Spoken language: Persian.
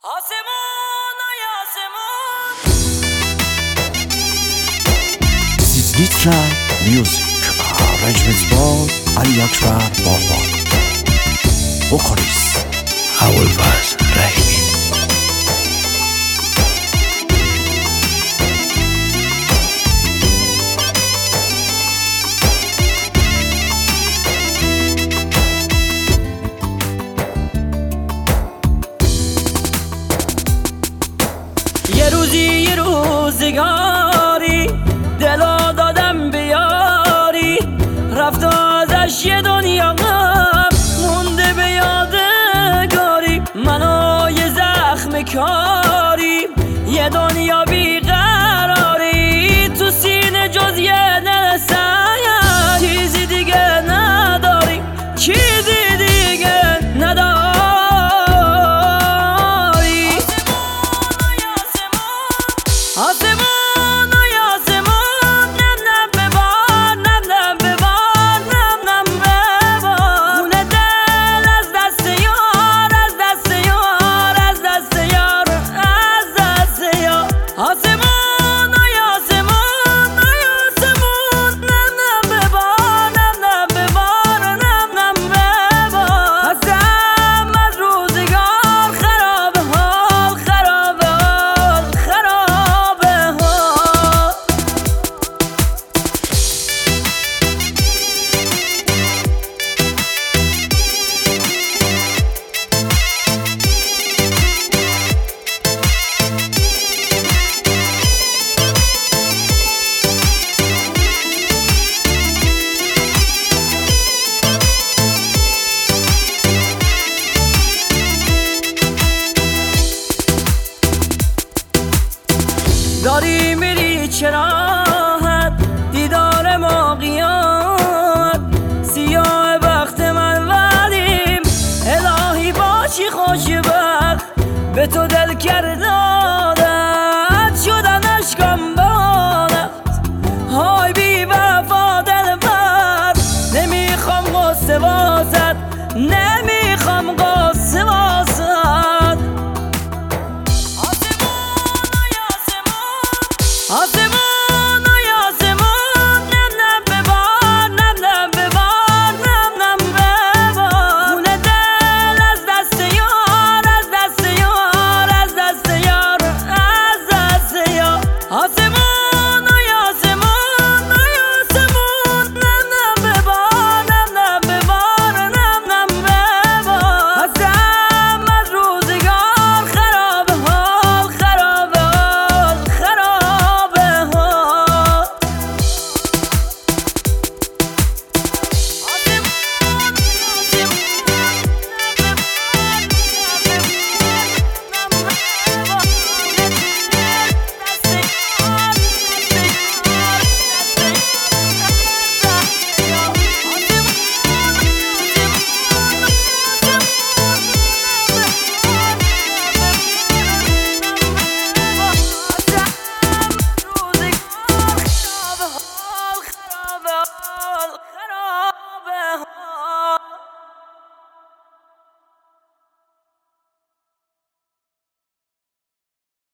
آسمون ای آسمون. This is Nitra Music. Arrangements by Ali Akbar Bahbar. Vocalist Awolfaz Rahimi. یه روزی یه روزگاری دلا دادم بیاری، رفت ازش یه دنیا مونده به یادگاری. منو یه زخم کاری، یه دنیا بیقراری، تو سینه جز یه دل سنگ چیزی دیگه نداری، چیزی دیگه نداری. آسمون ای آسمون، نم نم ببار، نم نم ببار، نم نم ببار. خونه دل از دست یار، از دست یار، از دست یار، از دست یار. آسمون ای آسمون، ای آسمون، نم نم ببار، نم نم ببار، نم نم ببار. هستم از روزگار خراب حال، خراب حال، خراب حال. داری میری چراحت، دیدار ما قیامت، سیاه بخت من ولیم، الهی باشی خوشبخت، به تو دل کردم